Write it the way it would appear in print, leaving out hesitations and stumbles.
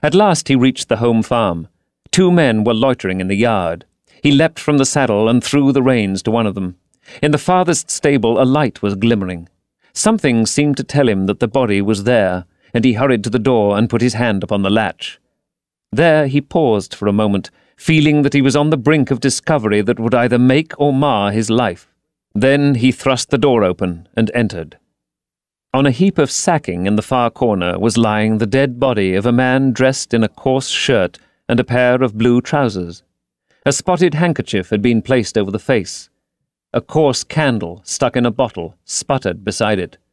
At last he reached the home farm. 2 men were loitering in the yard. He leapt from the saddle and threw the reins to one of them. In the farthest stable a light was glimmering. Something seemed to tell him that the body was there, and he hurried to the door and put his hand upon the latch. There he paused for a moment, feeling that he was on the brink of discovery that would either make or mar his life. Then he thrust the door open and entered. On a heap of sacking in the far corner was lying the dead body of a man dressed in a coarse shirt and a pair of blue trousers. A spotted handkerchief had been placed over the face. A coarse candle, stuck in a bottle, sputtered beside it.